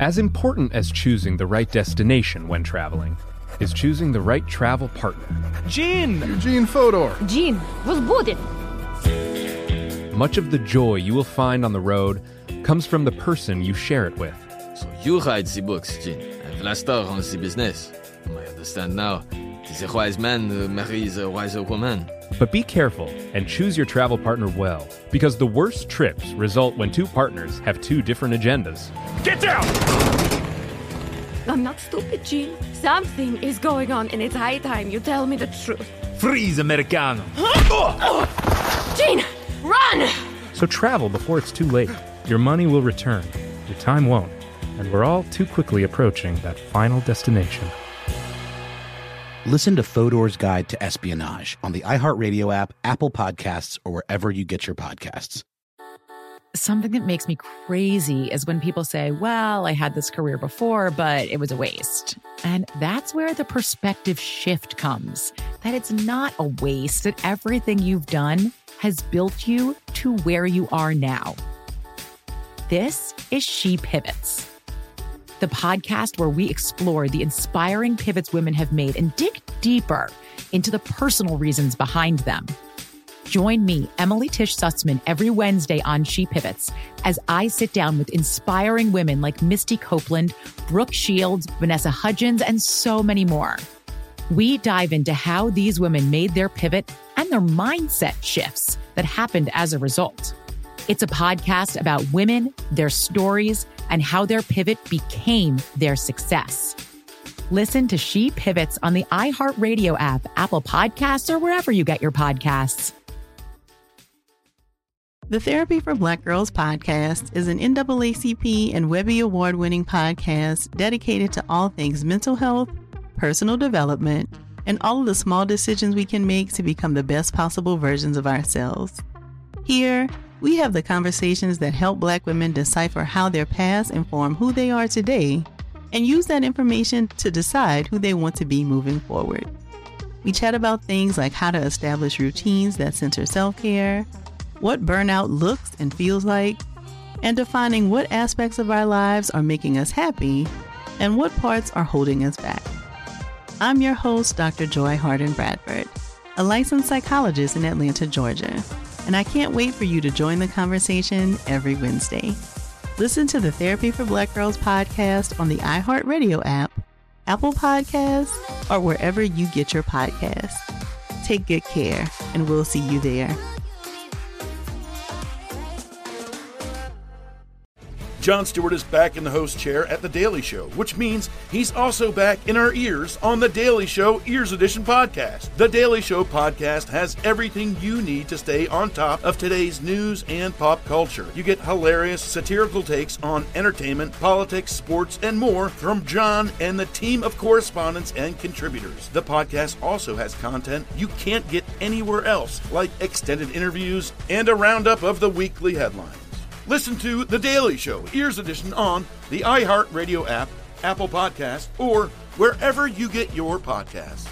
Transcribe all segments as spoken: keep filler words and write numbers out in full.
As important as choosing the right destination when traveling is choosing the right travel partner. Gene! Eugene Fodor. Gene, was будет? Much of the joy you will find on the road comes from the person you share it with. So you write the books, Gene, and Vlastar runs the business. I understand now. Tis a wise man uh, marries a wiser woman. But be careful and choose your travel partner well, because the worst trips result when two partners have two different agendas. Get down! I'm not stupid, Gene. Something is going on, and it's high time you tell me the truth. Freeze, Americano! Gene, run! So travel before it's too late. Your money will return, your time won't, and we're all too quickly approaching that final destination. Listen to Fodor's Guide to Espionage on the iHeartRadio app, Apple Podcasts, or wherever you get your podcasts. Something that makes me crazy is when people say, well, I had this career before, but it was a waste. And that's where the perspective shift comes, that it's not a waste, that everything you've done has built you to where you are now. This is She Pivots, the podcast where we explore the inspiring pivots women have made and dig deeper into the personal reasons behind them. Join me, Emily Tish Sussman, every Wednesday on She Pivots as I sit down with inspiring women like Misty Copeland, Brooke Shields, Vanessa Hudgens, and so many more. We dive into how these women made their pivot and their mindset shifts that happened as a result. It's a podcast about women, their stories, and how their pivot became their success. Listen to She Pivots on the iHeartRadio app, Apple Podcasts, or wherever you get your podcasts. The Therapy for Black Girls podcast is an N double A C P and Webby Award-winning podcast dedicated to all things mental health, personal development, and all of the small decisions we can make to become the best possible versions of ourselves. Here, we have the conversations that help Black women decipher how their past inform who they are today and use that information to decide who they want to be moving forward. We chat about things like how to establish routines that center self-care, what burnout looks and feels like, and defining what aspects of our lives are making us happy and what parts are holding us back. I'm your host, Doctor Joy Harden Bradford, a licensed psychologist in Atlanta, Georgia, and I can't wait for you to join the conversation every Wednesday. Listen to the Therapy for Black Girls podcast on the iHeartRadio app, Apple Podcasts, or wherever you get your podcasts. Take good care, and we'll see you there. Jon Stewart is back in the host chair at The Daily Show, which means he's also back in our ears on The Daily Show Ears Edition podcast. The Daily Show podcast has everything you need to stay on top of today's news and pop culture. You get hilarious, satirical takes on entertainment, politics, sports, and more from Jon and the team of correspondents and contributors. The podcast also has content you can't get anywhere else, like extended interviews and a roundup of the weekly headlines. Listen to The Daily Show, Ears Edition, on the iHeartRadio app, Apple Podcasts, or wherever you get your podcasts.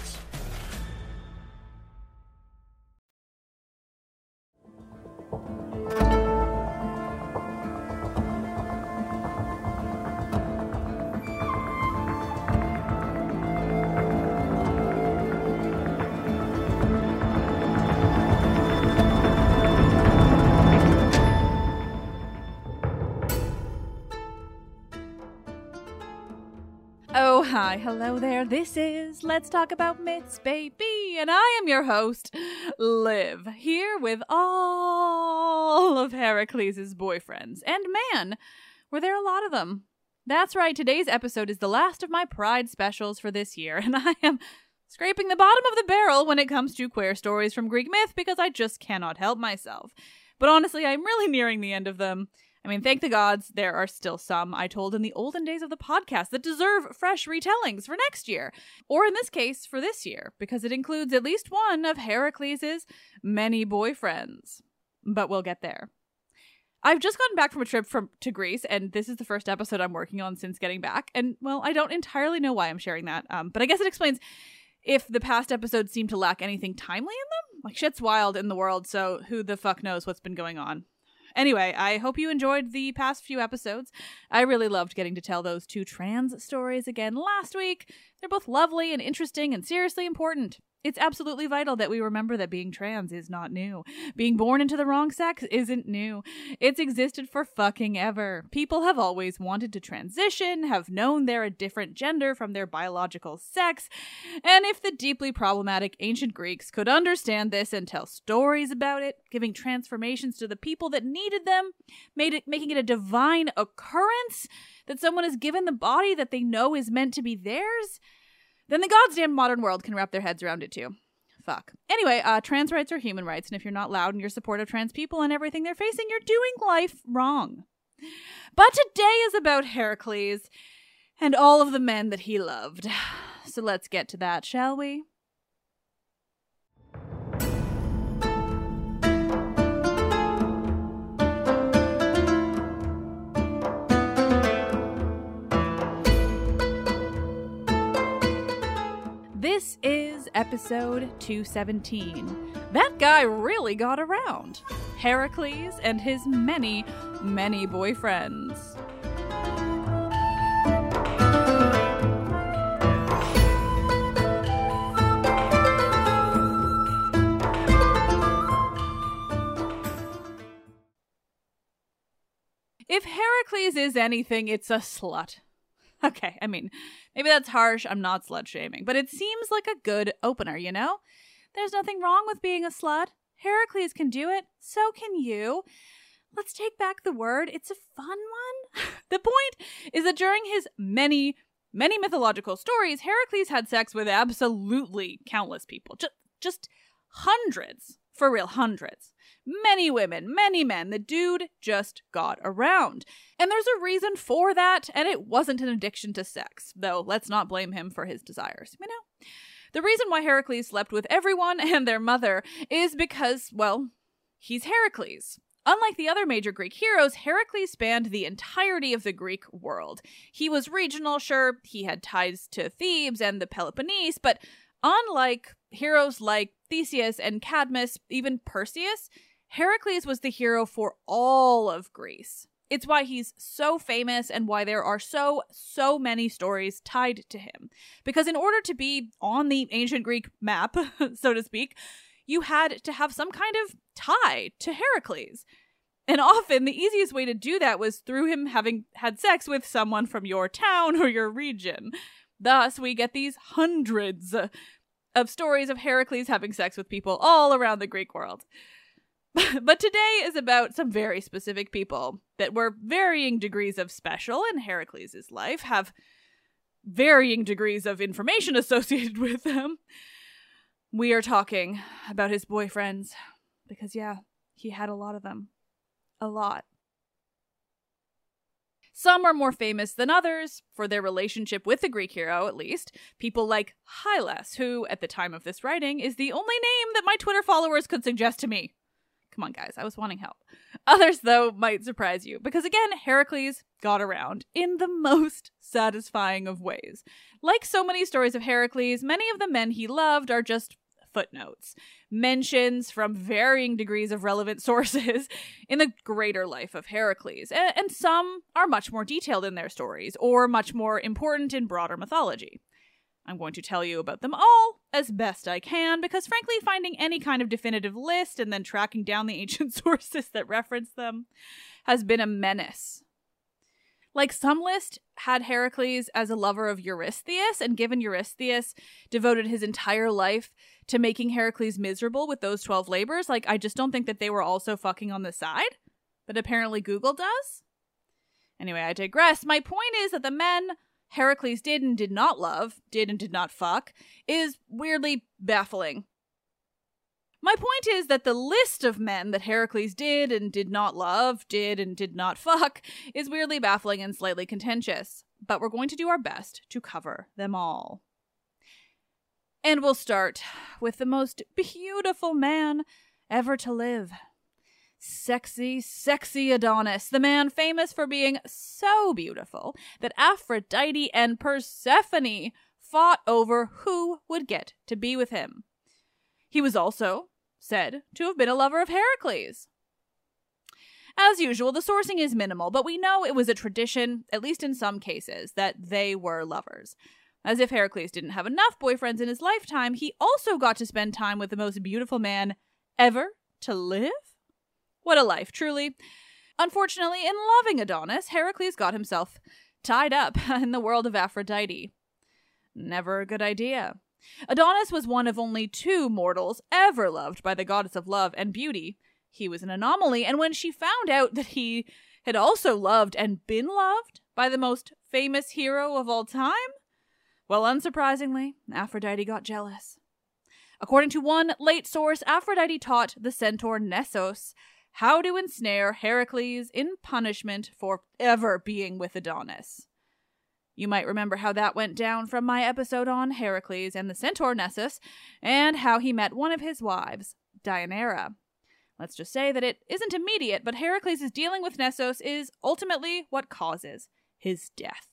Oh, hi. Hello there. This is Let's Talk About Myths, baby. And I am your host, Liv, here with all of Heracles' boyfriends. And man, were there a lot of them. That's right. Today's episode is the last of my Pride specials for this year. And I am scraping the bottom of the barrel when it comes to queer stories from Greek myth because I just cannot help myself. But honestly, I'm really nearing the end of them. I mean, thank the gods, there are still some I told in the olden days of the podcast that deserve fresh retellings for next year. Or in this case, for this year, because it includes at least one of Heracles' many boyfriends. But we'll get there. I've just gotten back from a trip from to Greece, and this is the first episode I'm working on since getting back. And, well, I don't entirely know why I'm sharing that, um, but I guess it explains if the past episodes seem to lack anything timely in them. Like, shit's wild in the world, so who the fuck knows what's been going on. Anyway, I hope you enjoyed the past few episodes. I really loved getting to tell those two trans stories again last week. They're both lovely and interesting and seriously important. It's absolutely vital that we remember that being trans is not new. Being born into the wrong sex isn't new. It's existed for fucking ever. People have always wanted to transition, have known they're a different gender from their biological sex, and if the deeply problematic ancient Greeks could understand this and tell stories about it, giving transformations to the people that needed them, made it making it a divine occurrence that someone is given the body that they know is meant to be theirs, then the goddamn modern world can wrap their heads around it too. Fuck. Anyway, uh, trans rights are human rights, and if you're not loud in your support of trans people and everything they're facing, you're doing life wrong. But today is about Heracles and all of the men that he loved. So let's get to that, shall we? This is episode two seventeen. That guy really got around. Heracles and his many, many boyfriends. If Heracles is anything, it's a slut. Okay, I mean, maybe that's harsh, I'm not slut-shaming, but it seems like a good opener, you know? There's nothing wrong with being a slut. Heracles can do it, so can you. Let's take back the word, it's a fun one. The point is that during his many, many mythological stories, Heracles had sex with absolutely countless people. Just, just hundreds, for real, hundreds. Many women, many men. The dude just got around. And there's a reason for that, and it wasn't an addiction to sex, though let's not blame him for his desires, you know? The reason why Heracles slept with everyone and their mother is because, well, he's Heracles. Unlike the other major Greek heroes, Heracles spanned the entirety of the Greek world. He was regional, sure, he had ties to Thebes and the Peloponnese, but unlike heroes like Theseus and Cadmus, even Perseus, Heracles was the hero for all of Greece. It's why he's so famous and why there are so, so many stories tied to him. Because in order to be on the ancient Greek map, so to speak, you had to have some kind of tie to Heracles. And often the easiest way to do that was through him having had sex with someone from your town or your region. Thus, we get these hundreds of stories of Heracles having sex with people all around the Greek world. But today is about some very specific people that were varying degrees of special in Heracles' life, have varying degrees of information associated with them. We are talking about his boyfriends, because yeah, he had a lot of them. A lot. Some are more famous than others, for their relationship with the Greek hero, at least. People like Hylas, who, at the time of this writing, is the only name that my Twitter followers could suggest to me. Come on, guys, I was wanting help. Others, though, might surprise you, because again, Heracles got around in the most satisfying of ways. Like so many stories of Heracles, many of the men he loved are just footnotes, mentions from varying degrees of relevant sources in the greater life of Heracles, and, and some are much more detailed in their stories, or much more important in broader mythology. I'm going to tell you about them all as best I can, because frankly, finding any kind of definitive list and then tracking down the ancient sources that reference them has been a menace. Like, some list had Heracles as a lover of Eurystheus, and given Eurystheus devoted his entire life to making Heracles miserable with those twelve labors, like, I just don't think that they were also fucking on the side. But apparently Google does. Anyway, I digress. My point is that the men Heracles did and did not love, did and did not fuck, is weirdly baffling. My point is that the list of men that Heracles did and did not love, did and did not fuck, is weirdly baffling and slightly contentious, but we're going to do our best to cover them all. And we'll start with the most beautiful man ever to live. Sexy, sexy Adonis, the man famous for being so beautiful that Aphrodite and Persephone fought over who would get to be with him. He was also said to have been a lover of Heracles. As usual, the sourcing is minimal, but we know it was a tradition, at least in some cases, that they were lovers. As if Heracles didn't have enough boyfriends in his lifetime, he also got to spend time with the most beautiful man ever to live? What a life, truly. Unfortunately, in loving Adonis, Heracles got himself tied up in the world of Aphrodite. Never a good idea. Adonis was one of only two mortals ever loved by the goddess of love and beauty. He was an anomaly, and when she found out that he had also loved and been loved by the most famous hero of all time, well, unsurprisingly, Aphrodite got jealous. According to one late source, Aphrodite taught the centaur Nessos how to ensnare Heracles in punishment for ever being with Adonis. You might remember how that went down from my episode on Heracles and the centaur Nessus, and how he met one of his wives, Deianira. Let's just say that it isn't immediate, but Heracles' dealing with Nessos is ultimately what causes his death.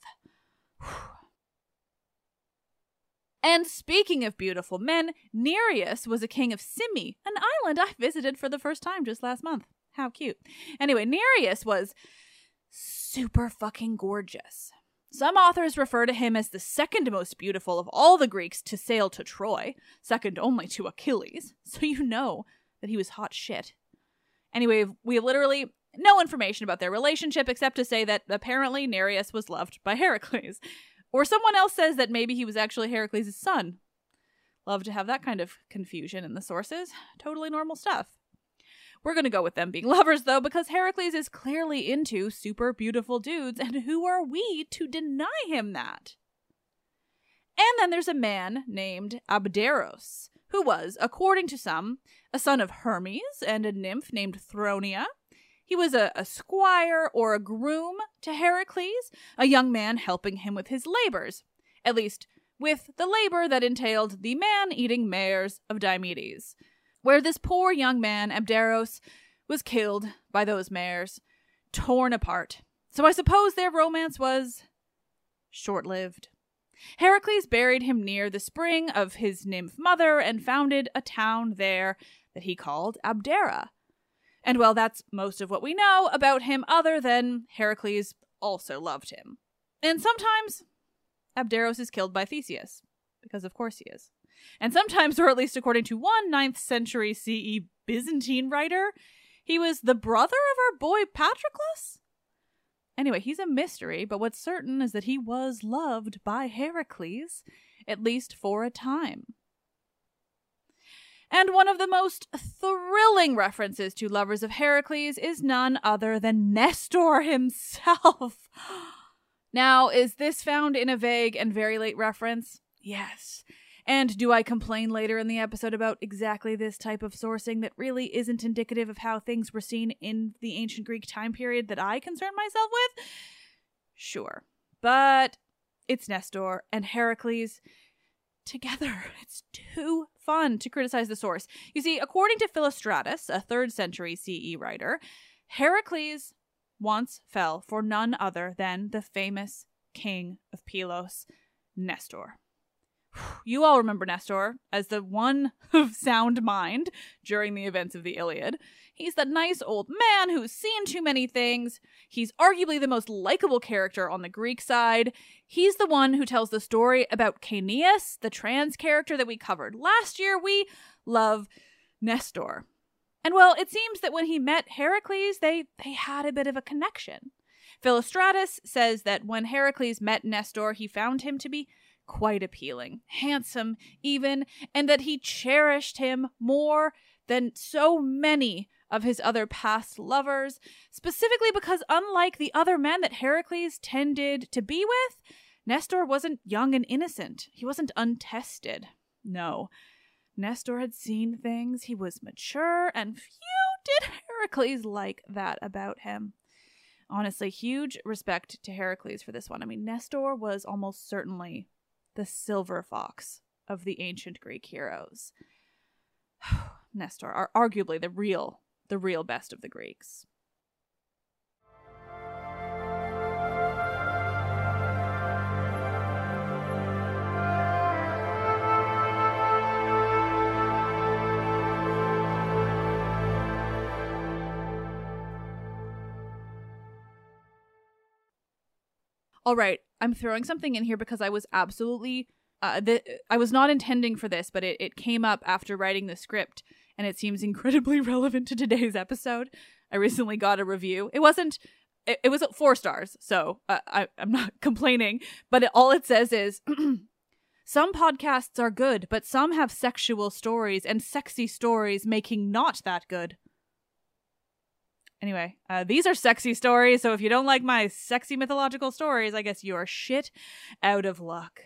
And speaking of beautiful men, Nereus was a king of Simi, an island I visited for the first time just last month. How cute. Anyway, Nereus was super fucking gorgeous. Some authors refer to him as the second most beautiful of all the Greeks to sail to Troy, second only to Achilles, so you know that he was hot shit. Anyway, we have literally no information about their relationship except to say that apparently Nereus was loved by Heracles. Or someone else says that maybe he was actually Heracles' son. Love to have that kind of confusion in the sources. Totally normal stuff. We're going to go with them being lovers, though, because Heracles is clearly into super beautiful dudes, and who are we to deny him that? And then there's a man named Abderos, who was, according to some, a son of Hermes and a nymph named Thronia. He was a, a squire or a groom to Heracles, a young man helping him with his labors, at least with the labor that entailed the man-eating mares of Diomedes, where this poor young man, Abderos, was killed by those mares, torn apart. So I suppose their romance was short-lived. Heracles buried him near the spring of his nymph mother and founded a town there that he called Abdera. And well, that's most of what we know about him other than Heracles also loved him. And sometimes Abderos is killed by Theseus, because of course he is. And sometimes, or at least according to one ninth century C E Byzantine writer, he was the brother of our boy Patroclus? Anyway, he's a mystery, but what's certain is that he was loved by Heracles, at least for a time. And one of the most thrilling references to lovers of Heracles is none other than Nestor himself. Now, is this found in a vague and very late reference? Yes. And do I complain later in the episode about exactly this type of sourcing that really isn't indicative of how things were seen in the ancient Greek time period that I concern myself with? Sure. But it's Nestor and Heracles together. It's too fun to criticize the source. You see, according to Philostratus, a third century C E writer, Heracles once fell for none other than the famous king of Pylos, Nestor. You all remember Nestor as the one of sound mind during the events of the Iliad. He's that nice old man who's seen too many things. He's arguably the most likable character on the Greek side. He's the one who tells the story about Caeneus, the trans character that we covered last year. We love Nestor. And well, it seems that when he met Heracles, they, they had a bit of a connection. Philostratus says that when Heracles met Nestor, he found him to be quite appealing, handsome even, and that he cherished him more than so many of his other past lovers, specifically because unlike the other men that Heracles tended to be with, Nestor wasn't young and innocent. He wasn't untested. No. Nestor had seen things, he was mature, and few did Heracles like that about him. Honestly, huge respect to Heracles for this one. I mean, Nestor was almost certainly the silver fox of the ancient Greek heroes. Nestor are arguably the real, the real best of the Greeks. All right, I'm throwing something in here because I was absolutely, uh, the, I was not intending for this, but it, it came up after writing the script, and it seems incredibly relevant to today's episode. I recently got a review. It wasn't, it, it was four stars, so uh, I, I'm not complaining, but it, all it says is, some podcasts are good, but some have sexual stories and sexy stories making not that good. Anyway, uh, these are sexy stories, so if you don't like my sexy mythological stories, I guess you are shit out of luck.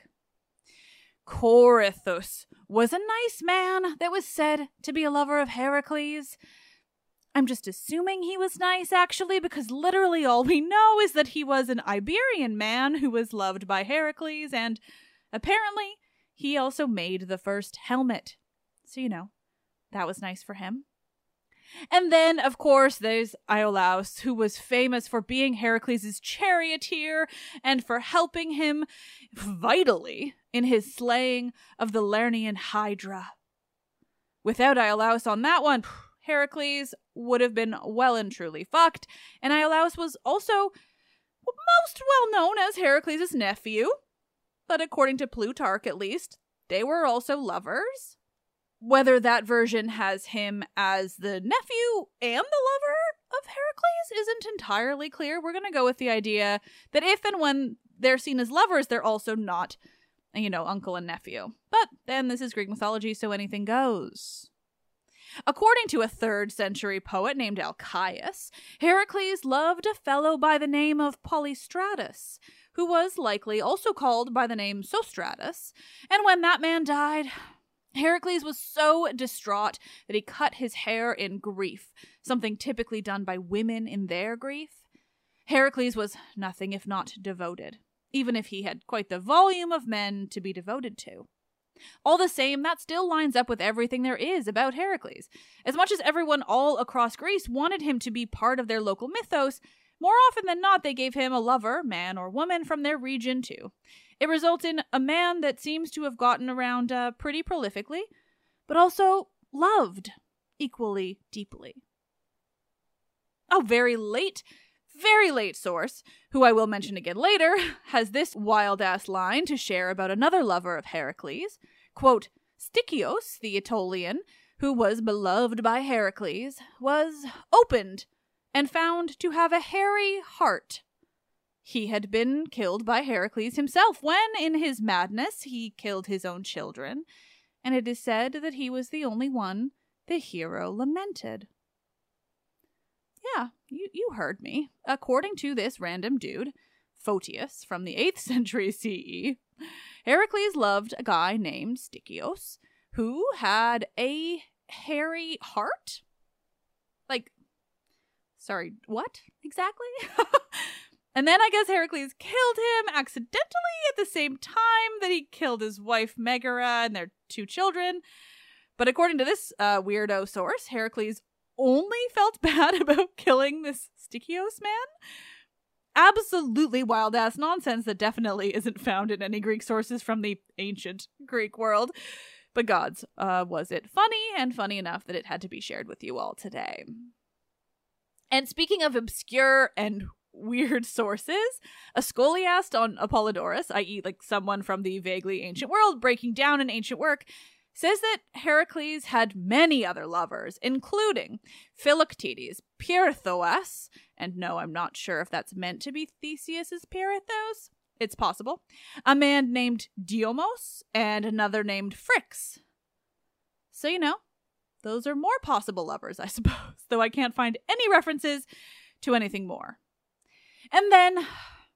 Corythus was a nice man that was said to be a lover of Heracles. I'm just assuming he was nice, actually, because literally all we know is that he was an Iberian man who was loved by Heracles, and apparently he also made the first helmet. So, you know, that was nice for him. And then, of course, there's Iolaus, who was famous for being Heracles' charioteer and for helping him vitally in his slaying of the Lernaean Hydra. Without Iolaus on that one, Heracles would have been well and truly fucked, and Iolaus was also most well known as Heracles' nephew, but according to Plutarch at least, they were also lovers. Whether that version has him as the nephew and the lover of Heracles isn't entirely clear. We're going to go with the idea that if and when they're seen as lovers, they're also not, you know, uncle and nephew. But then this is Greek mythology, so anything goes. According to a third century poet named Alcaius, Heracles loved a fellow by the name of Polystratus, who was likely also called by the name Sostratus, and when that man died, Heracles was so distraught that he cut his hair in grief, something typically done by women in their grief. Heracles was nothing if not devoted, even if he had quite the volume of men to be devoted to. All the same, that still lines up with everything there is about Heracles. As much as everyone all across Greece wanted him to be part of their local mythos, more often than not they gave him a lover, man or woman, from their region too. It results in a man that seems to have gotten around uh, pretty prolifically, but also loved equally deeply. A very late, very late source, who I will mention again later, has this wild-ass line to share about another lover of Heracles. Quote, Stichios, the Aetolian, who was beloved by Heracles, was opened and found to have a hairy heart. He had been killed by Heracles himself when, in his madness, he killed his own children, and it is said that he was the only one the hero lamented. Yeah, you, you heard me. According to this random dude, Photius, from the eighth century C E, Heracles loved a guy named Stichios, who had a hairy heart? Like, sorry, what exactly? And then I guess Heracles killed him accidentally at the same time that he killed his wife Megara and their two children. But according to this uh, weirdo source, Heracles only felt bad about killing this Stichios man? Absolutely wild-ass nonsense that definitely isn't found in any Greek sources from the ancient Greek world. But gods, uh, was it funny, and funny enough that it had to be shared with you all today. And speaking of obscure and weird sources, a scholiast on Apollodorus, that is like someone from the vaguely ancient world breaking down an ancient work, says that Heracles had many other lovers, including Philoctetes, Pirithous, and no, I'm not sure if that's meant to be Theseus's Pirithous. It's possible. A man named Diomos, and another named Phrix. So, you know, those are more possible lovers, I suppose, though I can't find any references to anything more. And then,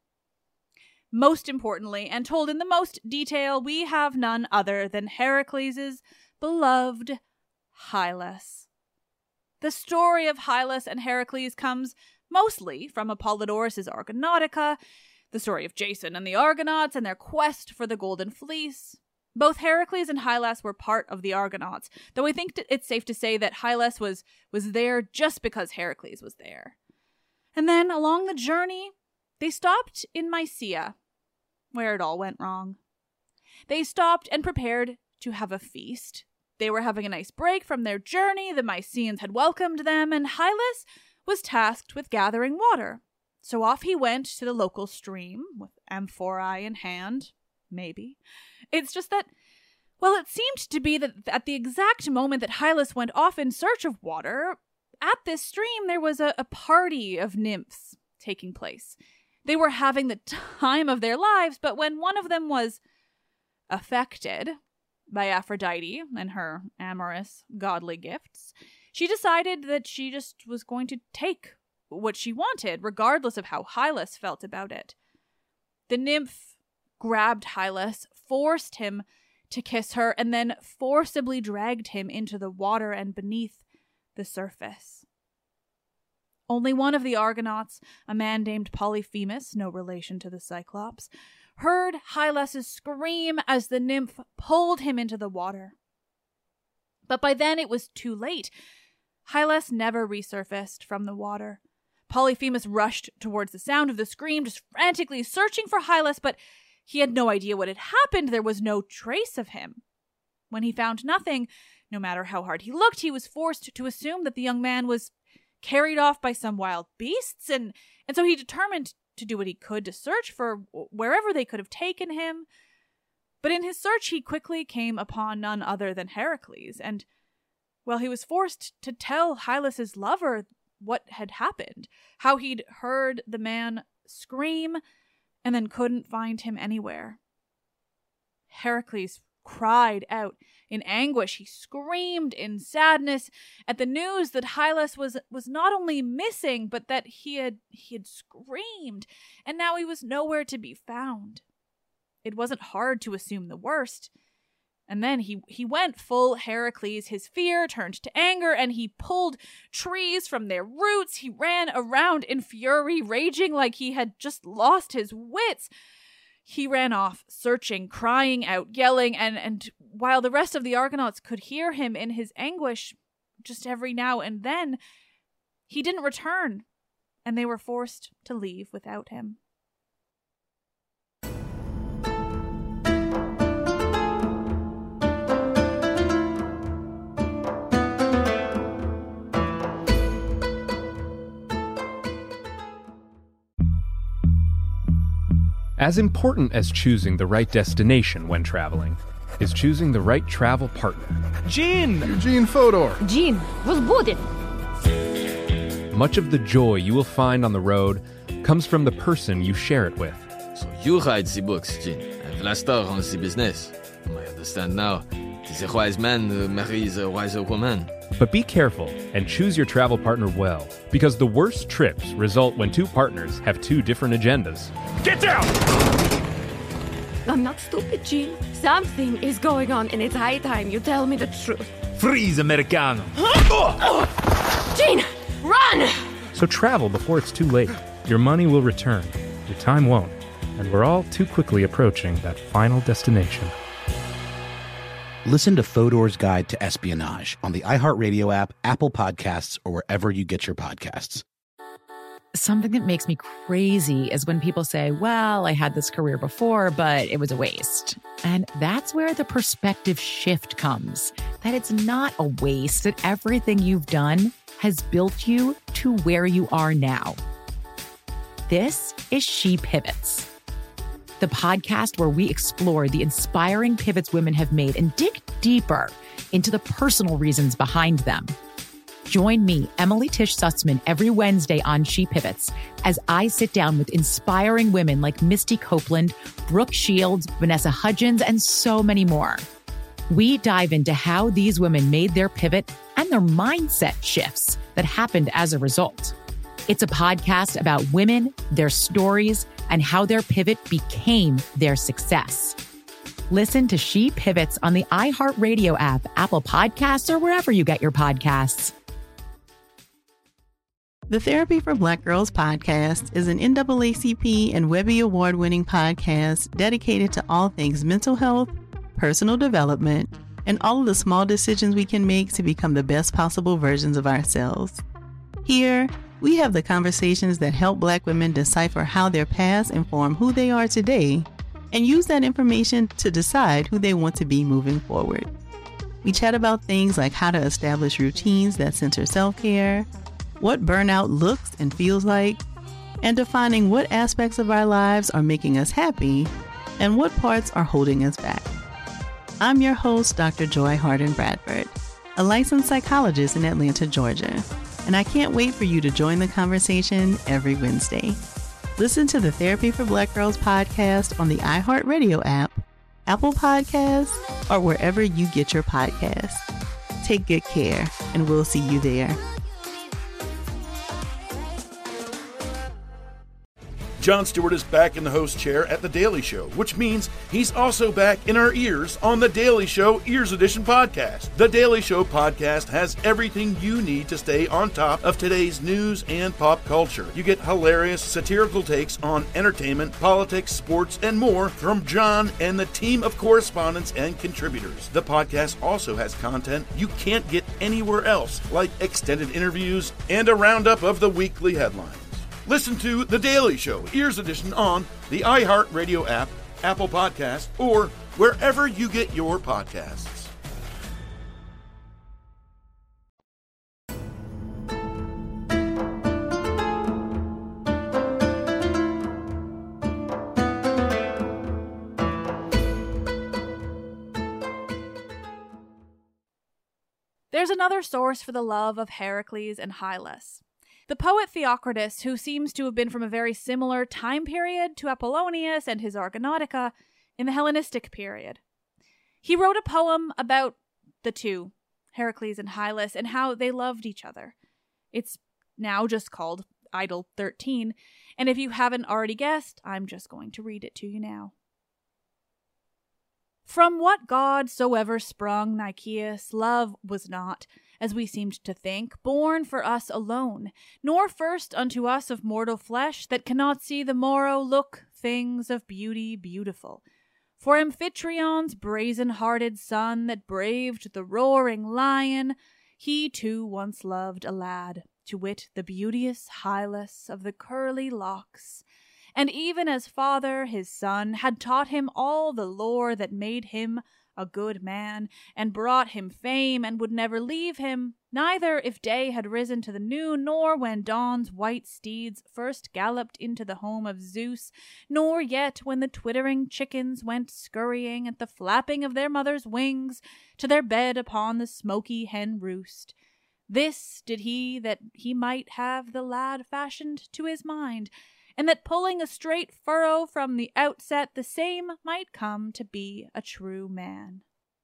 most importantly, and told in the most detail, we have none other than Heracles' beloved Hylas. The story of Hylas and Heracles comes mostly from Apollodorus' Argonautica, the story of Jason and the Argonauts and their quest for the Golden Fleece. Both Heracles and Hylas were part of the Argonauts, though I think it's safe to say that Hylas was, was there just because Heracles was there. And then, along the journey, they stopped in Mysia, where it all went wrong. They stopped and prepared to have a feast. They were having a nice break from their journey, the Mysians had welcomed them, and Hylas was tasked with gathering water. So off he went to the local stream with amphorae in hand. Maybe. It's just that, well, it seemed to be that at the exact moment that Hylas went off in search of water, at this stream there was a, a party of nymphs taking place. They were having the time of their lives, but when one of them was affected by Aphrodite and her amorous, godly gifts, she decided that she just was going to take what she wanted, regardless of how Hylas felt about it. The nymph grabbed Hylas, forced him to kiss her, and then forcibly dragged him into the water and beneath the surface. Only one of the Argonauts, a man named Polyphemus, no relation to the Cyclops, heard Hylas' scream as the nymph pulled him into the water. But by then it was too late. Hylas never resurfaced from the water. Polyphemus rushed towards the sound of the scream, just frantically searching for Hylas, but he had no idea what had happened. There was no trace of him. When he found nothing, no matter how hard he looked, he was forced to assume that the young man was carried off by some wild beasts, and, and so he determined to do what he could to search for wherever they could have taken him. But in his search, he quickly came upon none other than Heracles, and, well, he was forced to tell Hylas' lover what had happened, how he'd heard the man scream and then couldn't find him anywhere. Heracles cried out in anguish. He screamed in sadness at the news that Hylas was was not only missing, but that he had he had screamed, and now he was nowhere to be found. It wasn't hard to assume the worst. And then he, he went full Heracles. His fear turned to anger, and he pulled trees from their roots. He ran around in fury, raging like he had just lost his wits. He ran off, searching, crying out, yelling, and, and while the rest of the Argonauts could hear him in his anguish, just every now and then, he didn't return, and they were forced to leave without him. As important as choosing the right destination when traveling is choosing the right travel partner. Jin! Eugene Fodor! Jin, возбудит! Much of the joy you will find on the road comes from the person you share it with. So you write the books, Jin, and Vlastar runs the business. I understand now. Tis a wise man uh, marries a wiser woman. But be careful and choose your travel partner well, because the worst trips result when two partners have two different agendas. Get down! I'm not stupid, Jin. Something is going on, and it's high time you tell me the truth. Freeze, Americano! Jin, run! So travel before it's too late. Your money will return, your time won't, and we're all too quickly approaching that final destination. Listen to Fodor's Guide to Espionage on the iHeartRadio app, Apple Podcasts, or wherever you get your podcasts. Something that makes me crazy is when people say, well, I had this career before, but it was a waste. And that's where the perspective shift comes, that it's not a waste, that everything you've done has built you to where you are now. This is She Pivots, the podcast where we explore the inspiring pivots women have made and dig deeper into the personal reasons behind them. Join me, Emily Tish Sussman, every Wednesday on She Pivots as I sit down with inspiring women like Misty Copeland, Brooke Shields, Vanessa Hudgens, and so many more. We dive into how these women made their pivot and their mindset shifts that happened as a result. It's a podcast about women, their stories, and how their pivot became their success. Listen to She Pivots on the iHeartRadio app, Apple Podcasts, or wherever you get your podcasts. The Therapy for Black Girls podcast is an N double A C P and Webby Award-winning podcast dedicated to all things mental health, personal development, and all of the small decisions we can make to become the best possible versions of ourselves. Here, we have the conversations that help Black women decipher how their past inform who they are today and use that information to decide who they want to be moving forward. We chat about things like how to establish routines that center self-care, what burnout looks and feels like, and defining what aspects of our lives are making us happy and what parts are holding us back. I'm your host, Doctor Joy Harden Bradford, a licensed psychologist in Atlanta, Georgia, and I can't wait for you to join the conversation every Wednesday. Listen to the Therapy for Black Girls podcast on the iHeartRadio app, Apple Podcasts, or wherever you get your podcasts. Take good care, and we'll see you there. Jon Stewart is back in the host chair at The Daily Show, which means he's also back in our ears on The Daily Show Ears Edition podcast. The Daily Show podcast has everything you need to stay on top of today's news and pop culture. You get hilarious, satirical takes on entertainment, politics, sports, and more from Jon and the team of correspondents and contributors. The podcast also has content you can't get anywhere else, like extended interviews and a roundup of the weekly headlines. Listen to The Daily Show, Ears Edition, on the iHeartRadio app, Apple Podcasts, or wherever you get your podcasts. There's another source for the love of Heracles and Hylas. The poet Theocritus, who seems to have been from a very similar time period to Apollonius and his Argonautica in the Hellenistic period. He wrote a poem about the two, Heracles and Hylas, and how they loved each other. It's now just called Idyll thirteen, and if you haven't already guessed, I'm just going to read it to you now. From what god soever sprung Nicias, love was not, as we seemed to think, born for us alone, nor first unto us of mortal flesh that cannot see the morrow look things of beauty beautiful. For Amphitrion's brazen-hearted son that braved the roaring lion, he too once loved a lad, to wit the beauteous Hylas of the curly locks. And even as father, his son, had taught him all the lore that made him a good man, and brought him fame, and would never leave him, neither if day had risen to the noon, nor when dawn's white steeds first galloped into the home of Zeus, nor yet when the twittering chickens went scurrying at the flapping of their mother's wings to their bed upon the smoky hen roost. This did he that he might have the lad fashioned to his mind, and that pulling a straight furrow from the outset, the same might come to be a true man.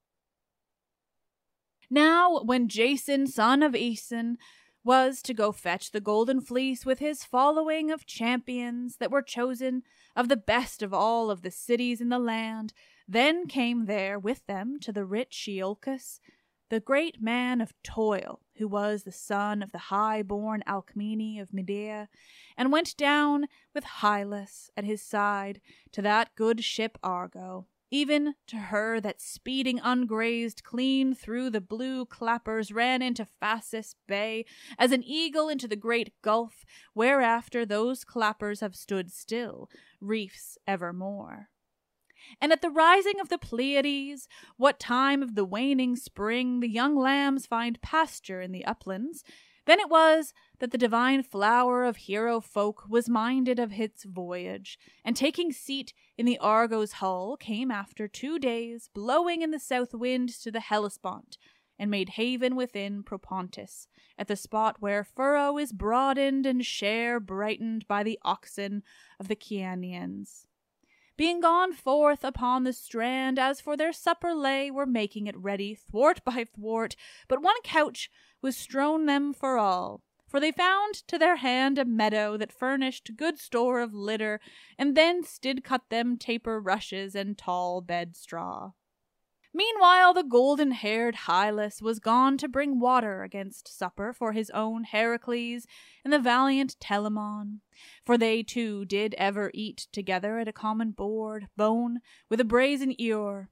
Now, when Jason, son of Aeson, was to go fetch the golden fleece with his following of champions that were chosen of the best of all of the cities in the land, then came there with them to the rich Iolcus, the great man of toil, who was the son of the high-born Alcmene of Medea, and went down with Hylas at his side to that good ship Argo, even to her that speeding ungrazed clean through the blue clappers ran into Phasis Bay, as an eagle into the great gulf, whereafter those clappers have stood still, reefs evermore. And at the rising of the Pleiades, what time of the waning spring the young lambs find pasture in the uplands, then it was that the divine flower of hero folk was minded of its voyage, and taking seat in the Argo's hull, came after two days, blowing in the south wind to the Hellespont, and made haven within Propontis, at the spot where furrow is broadened and share brightened by the oxen of the Chianians. Being gone forth upon the strand, as for their supper lay, were making it ready, thwart by thwart, but one couch was strown them for all. For they found to their hand a meadow that furnished good store of litter, and thence did cut them taper rushes and tall bed straw. Meanwhile the golden-haired Hylas was gone to bring water against supper for his own Heracles and the valiant Telamon, for they two did ever eat together at a common board, bone, with a brazen ewer.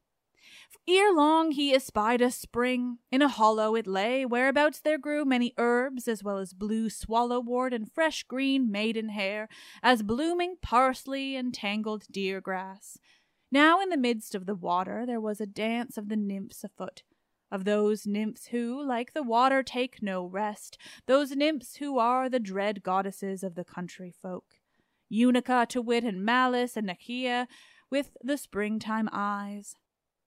Ere long he espied a spring, in a hollow it lay, whereabouts there grew many herbs, as well as blue swallowwort and fresh green maidenhair, as blooming parsley and tangled deer grass. Now in the midst of the water there was a dance of the nymphs afoot, of those nymphs who, like the water, take no rest, those nymphs who are the dread goddesses of the country folk. Unica to wit, and Malice, and Nakia, with the springtime eyes.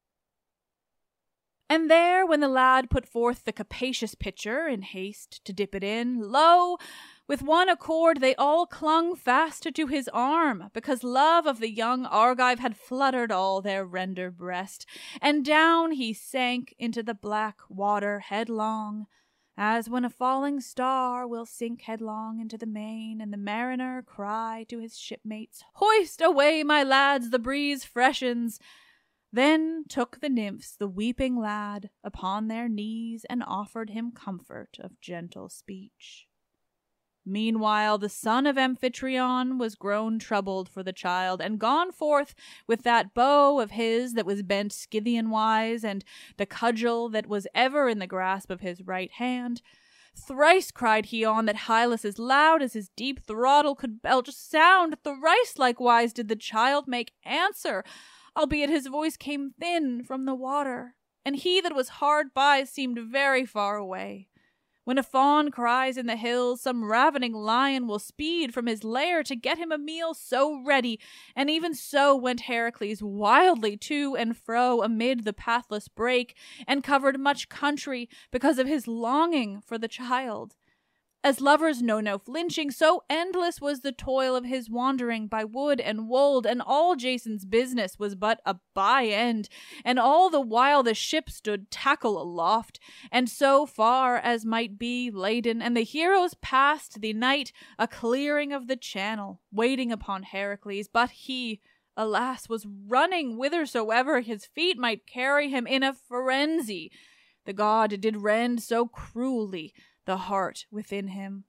And there, when the lad put forth the capacious pitcher in haste to dip it in, lo, with one accord they all clung fast to his arm, because love of the young Argive had fluttered all their render breast, and down he sank into the black water headlong, as when a falling star will sink headlong into the main, and the mariner cry to his shipmates, "Hoist away, my lads, the breeze freshens." Then took the nymphs the weeping lad upon their knees, and offered him comfort of gentle speech. Meanwhile the son of Amphitryon was grown troubled for the child, and gone forth with that bow of his that was bent Scythian-wise, and the cudgel that was ever in the grasp of his right hand. Thrice cried he on that Hylas, as loud as his deep throttle could belch sound. Thrice likewise did the child make answer, albeit his voice came thin from the water, and he that was hard by seemed very far away. When a fawn cries in the hills, some ravening lion will speed from his lair to get him a meal so ready, and even so went Heracles wildly to and fro amid the pathless brake, and covered much country because of his longing for the child. As lovers know no flinching, so endless was the toil of his wandering by wood and wold, and all Jason's business was but a by-end, and all the while the ship stood tackle aloft, and so far as might be laden, and the heroes passed the night a clearing of the channel, waiting upon Heracles, but he, alas, was running whithersoever his feet might carry him in a frenzy. The god did rend so cruelly the heart within him.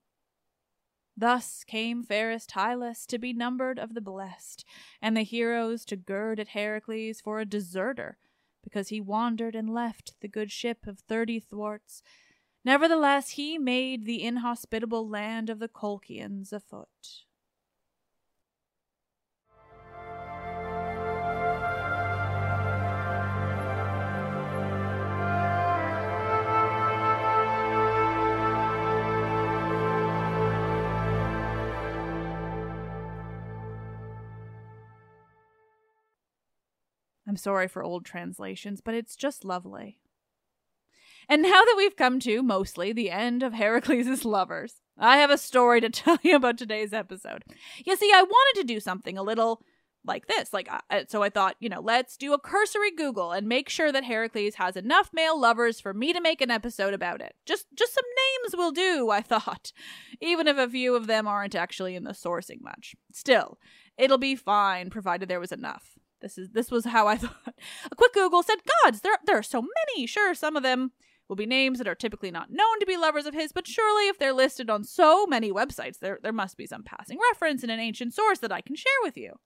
Thus came fairest Hylas to be numbered of the blessed, and the heroes to gird at Heracles for a deserter, because he wandered and left the good ship of thirty thwarts. Nevertheless he made the inhospitable land of the Colchians afoot. I'm sorry for old translations, but it's just lovely. And now that we've come to, mostly, the end of Heracles' lovers, I have a story to tell you about today's episode. You see, I wanted to do something a little like this. Like, uh, so I thought, you know, let's do a cursory Google and make sure that Heracles has enough male lovers for me to make an episode about it. Just, just some names will do, I thought. Even if a few of them aren't actually in the sourcing much. Still, it'll be fine, provided there was enough. This is this was how I thought. A quick Google said, gods, there, there are so many. Sure, some of them will be names that are typically not known to be lovers of his, but surely if they're listed on so many websites, there, there must be some passing reference in an ancient source that I can share with you.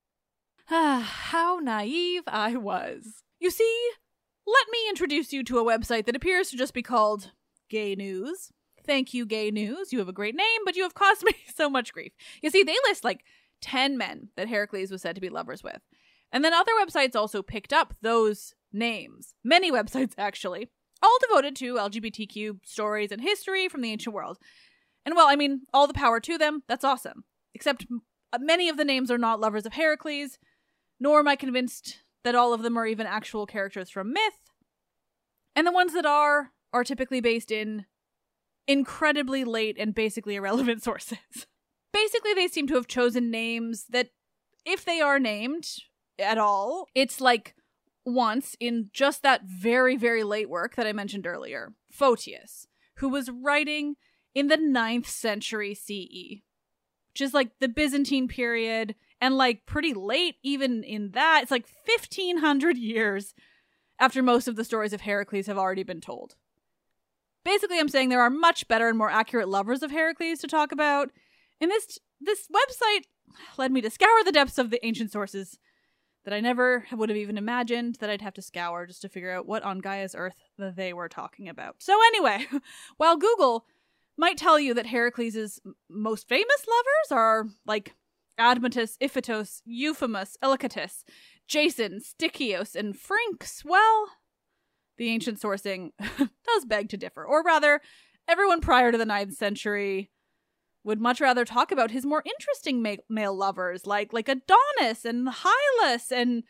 Ah, how naive I was. You see, let me introduce you to a website that appears to just be called Gay News. Thank you, Gay News. You have a great name, but you have caused me so much grief. You see, they list like ten men that Heracles was said to be lovers with. And then other websites also picked up those names. Many websites, actually. All devoted to L G B T Q stories and history from the ancient world. And well, I mean, all the power to them. That's awesome. Except many of the names are not lovers of Heracles, nor am I convinced that all of them are even actual characters from myth. And the ones that are, are typically based in incredibly late and basically irrelevant sources. Basically, they seem to have chosen names that, if they are named at all, it's like once in just that very, very late work that I mentioned earlier, Photius, who was writing in the ninth century C E, which is like the Byzantine period, and like pretty late even in that. It's like fifteen hundred years after most of the stories of Heracles have already been told. Basically, I'm saying there are much better and more accurate lovers of Heracles to talk about, and this this website led me to scour the depths of the ancient sources that I never would have even imagined that I'd have to scour just to figure out what on Gaia's earth they were talking about. So anyway, while Google might tell you that Heracles' most famous lovers are like Admetus, Iphitos, Euphemus, Elacatus, Jason, Stichios, and Phryx, well, the ancient sourcing does beg to differ. Or rather, everyone prior to the ninth century would much rather talk about his more interesting ma- male lovers, like like Adonis and Hylas, and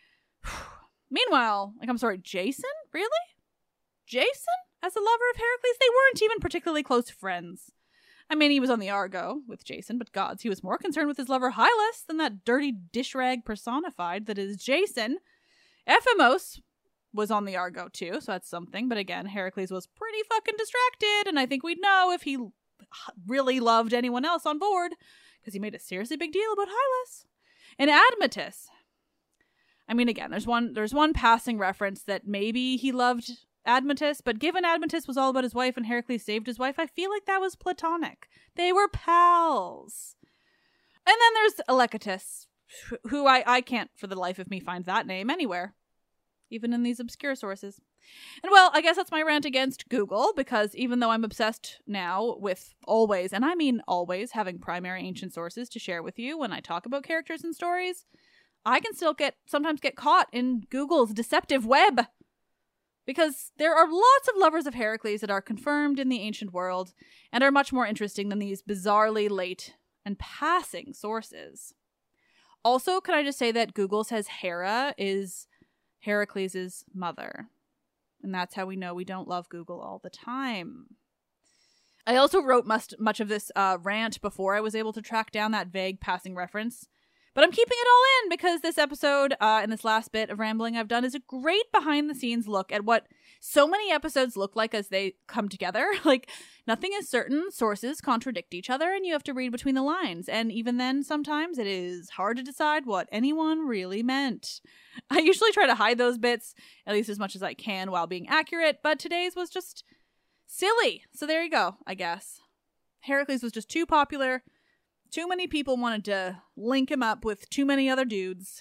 meanwhile, like, I'm sorry, Jason? Really? Jason? As a lover of Heracles? They weren't even particularly close friends. I mean, he was on the Argo with Jason, but gods, he was more concerned with his lover Hylas than that dirty dish rag personified that is Jason. Ephemos was on the Argo too, so that's something, but again, Heracles was pretty fucking distracted, and I think we'd know if he really loved anyone else on board, because he made a seriously big deal about Hylas. And Admetus. I mean, again, there's one there's one passing reference that maybe he loved Admetus, but given Admetus was all about his wife and Heracles saved his wife, I feel like that was platonic. They were pals. And then there's Alecatus, who I, I can't for the life of me find that name anywhere, even in these obscure sources. And well, I guess that's my rant against Google, because even though I'm obsessed now with always, and I mean always, having primary ancient sources to share with you when I talk about characters and stories, I can still get sometimes get caught in Google's deceptive web. Because there are lots of lovers of Heracles that are confirmed in the ancient world and are much more interesting than these bizarrely late and passing sources. Also, can I just say that Google says Hera is Heracles' mother. And that's how we know we don't love Google all the time. I also wrote must, much of this uh, rant before I was able to track down that vague passing reference. But I'm keeping it all in because this episode uh, and this last bit of rambling I've done is a great behind-the-scenes look at what so many episodes look like as they come together. Like, nothing is certain, sources contradict each other, and you have to read between the lines. And even then, sometimes it is hard to decide what anyone really meant. I usually try to hide those bits, at least as much as I can, while being accurate, but today's was just silly. So there you go, I guess. Heracles was just too popular. Too many people wanted to link him up with too many other dudes.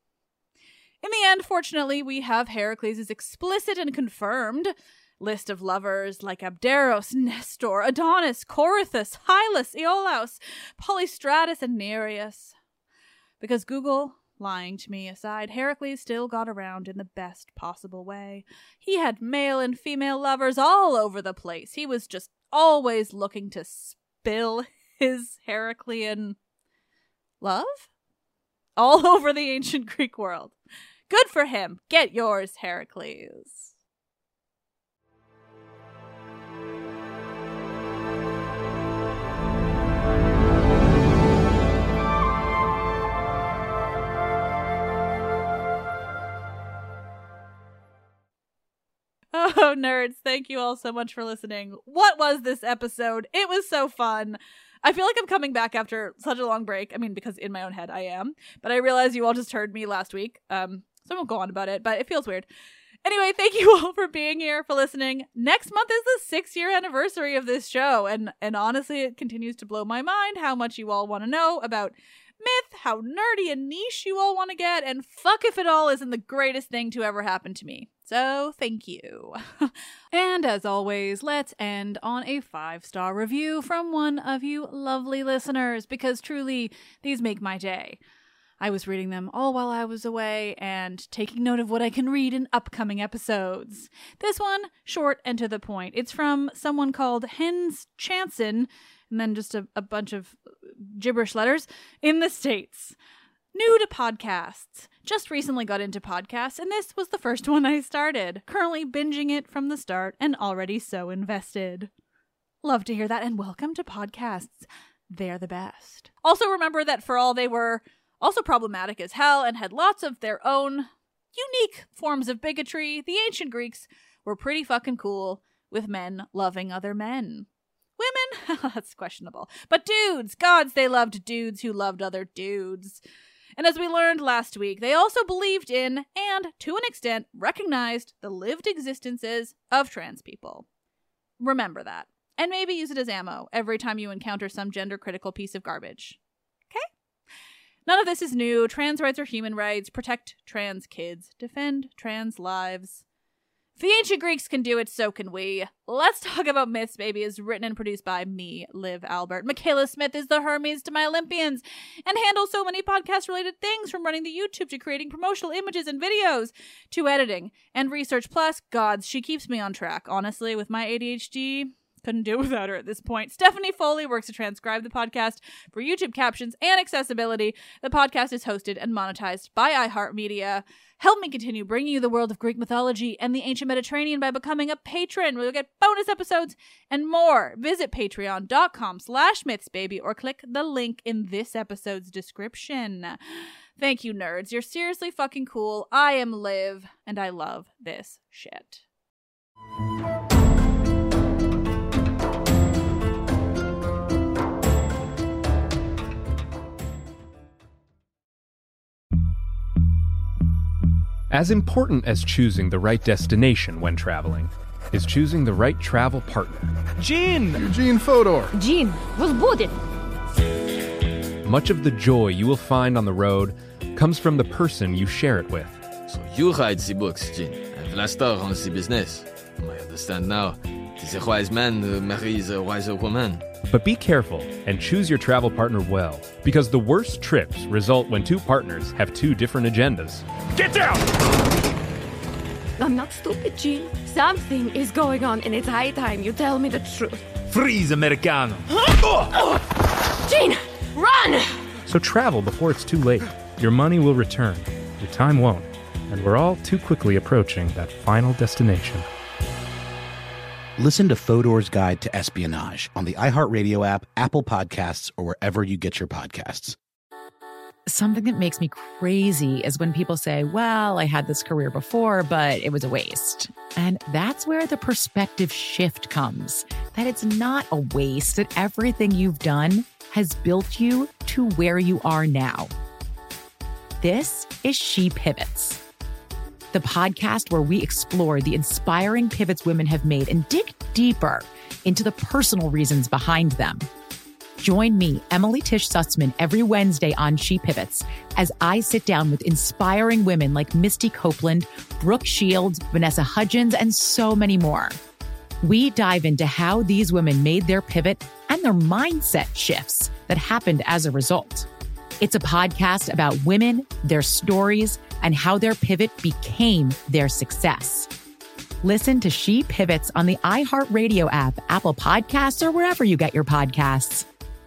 In the end, fortunately, we have Heracles' explicit and confirmed list of lovers like Abderos, Nestor, Adonis, Corythus, Hylas, Iolaus, Polystratus, and Nereus. Because Google, lying to me aside, Heracles still got around in the best possible way. He had male and female lovers all over the place. He was just always looking to spill his Heraclean love all over the ancient Greek world. Good for him. Get yours, Heracles. Oh, nerds, thank you all so much for listening. What was this episode? It was so fun. I feel like I'm coming back after such a long break. I mean, because in my own head I am. But I realize you all just heard me last week. Um, so I won't go on about it, but it feels weird. Anyway, thank you all for being here, for listening. Next month is the six-year anniversary of this show. And, and honestly, it continues to blow my mind how much you all want to know about myth, how nerdy and niche you all want to get, and fuck if it all isn't the greatest thing to ever happen to me. So, thank you. And as always, let's end on a five-star review from one of you lovely listeners, because truly, these make my day. I was reading them all while I was away and taking note of what I can read in upcoming episodes. This one, short and to the point. It's from someone called Hens Chanson, and then just a, a bunch of gibberish letters, in the States. New to podcasts. Just recently got into podcasts, and this was the first one I started. Currently binging it from the start and already so invested. Love to hear that, and welcome to podcasts. They're the best. Also remember that for all they were also problematic as hell and had lots of their own unique forms of bigotry, the ancient Greeks were pretty fucking cool with men loving other men. Women? That's questionable. But dudes! Gods, they loved dudes who loved other dudes. And as we learned last week, they also believed in, and to an extent, recognized the lived existences of trans people. Remember that. And maybe use it as ammo every time you encounter some gender-critical piece of garbage. Okay? None of this is new. Trans rights are human rights. Protect trans kids. Defend trans lives. If the ancient Greeks can do it, so can we. Let's Talk About Myths, baby, is written and produced by me, Liv Albert. Michaela Smith is the Hermes to my Olympians and handles so many podcast-related things, from running the YouTube to creating promotional images and videos to editing and research. Plus, gods, she keeps me on track. Honestly, with my A D H D, Couldn't do without her at this point. Stephanie Foley works to transcribe the podcast for YouTube captions and accessibility. The podcast is hosted and monetized by iHeartMedia. Help me continue bringing you the world of Greek mythology and the ancient Mediterranean by becoming a patron, where you'll get bonus episodes and more. Visit patreon.com slash mythsbaby or click the link in this episode's description. Thank you, nerds. You're seriously fucking cool. I am Liv, and I love this shit. As important as choosing the right destination when traveling is choosing the right travel partner. Gene! Eugene Fodor. Gene, was будет. Much of the joy you will find on the road comes from the person you share it with. So you write the books, Gene, and Vlastar runs the business. I understand now. Tis a wise man uh, marries a wiser woman. But be careful and choose your travel partner well, because the worst trips result when two partners have two different agendas. Get down! I'm not stupid, Gene. Something is going on, and it's high time you tell me the truth. Freeze, Americano! Gene, run! So travel before it's too late. Your money will return, your time won't, and we're all too quickly approaching that final destination. Listen to Fodor's Guide to Espionage on the iHeartRadio app, Apple Podcasts, or wherever you get your podcasts. Something that makes me crazy is when people say, well, I had this career before, but it was a waste. And that's where the perspective shift comes, that it's not a waste, that everything you've done has built you to where you are now. This is She Pivots, the podcast where we explore the inspiring pivots women have made and dig deeper into the personal reasons behind them. Join me, Emily Tish Sussman, every Wednesday on She Pivots as I sit down with inspiring women like Misty Copeland, Brooke Shields, Vanessa Hudgens, and so many more. We dive into how these women made their pivot and their mindset shifts that happened as a result. It's a podcast about women, their stories, and how their pivot became their success. Listen to She Pivots on the iHeartRadio app, Apple Podcasts, or wherever you get your podcasts.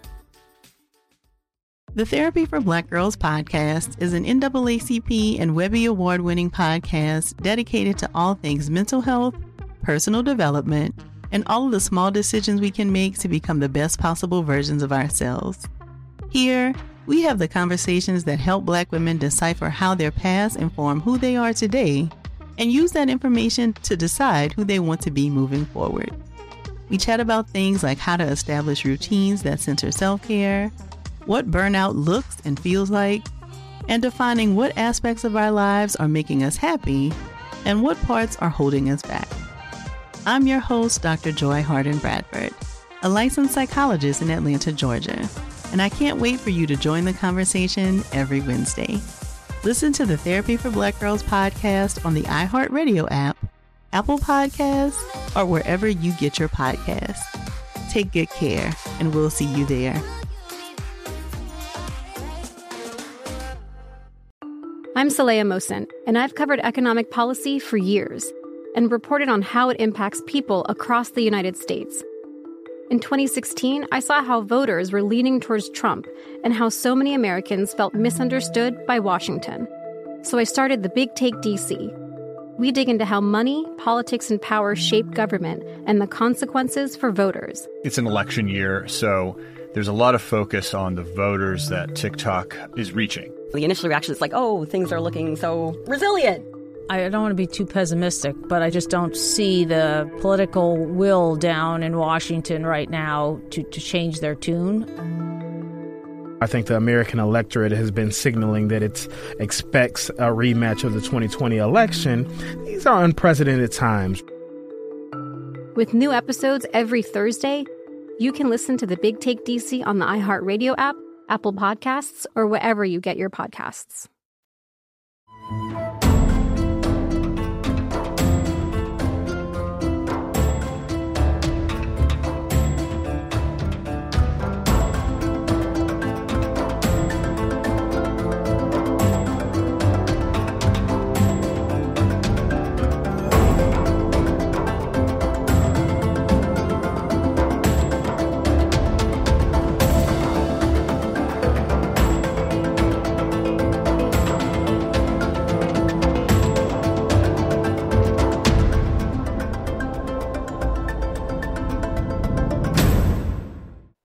The Therapy for Black Girls podcast is an N double A C P and Webby Award-winning podcast dedicated to all things mental health, personal development, and all of the small decisions we can make to become the best possible versions of ourselves. Here, we have the conversations that help Black women decipher how their past inform who they are today and use that information to decide who they want to be moving forward. We chat about things like how to establish routines that center self-care, what burnout looks and feels like, and defining what aspects of our lives are making us happy and what parts are holding us back. I'm your host, Doctor Joy Harden Bradford, a licensed psychologist in Atlanta, Georgia, and I can't wait for you to join the conversation every Wednesday. Listen to the Therapy for Black Girls podcast on the iHeartRadio app, Apple Podcasts, or wherever you get your podcasts. Take good care, and we'll see you there. I'm Saleha Mohsen, and I've covered economic policy for years and reported on how it impacts people across the United States. In twenty sixteen, I saw how voters were leaning towards Trump and how so many Americans felt misunderstood by Washington. So I started the Big Take D C. We dig into how money, politics, and power shape government and the consequences for voters. It's an election year, so there's a lot of focus on the voters that TikTok is reaching. The initial reaction is like, oh, things are looking so resilient. I don't want to be too pessimistic, but I just don't see the political will down in Washington right now to, to change their tune. I think the American electorate has been signaling that it expects a rematch of the twenty twenty election. These are unprecedented times. With new episodes every Thursday, you can listen to the Big Take D C on the iHeartRadio app, Apple Podcasts, or wherever you get your podcasts.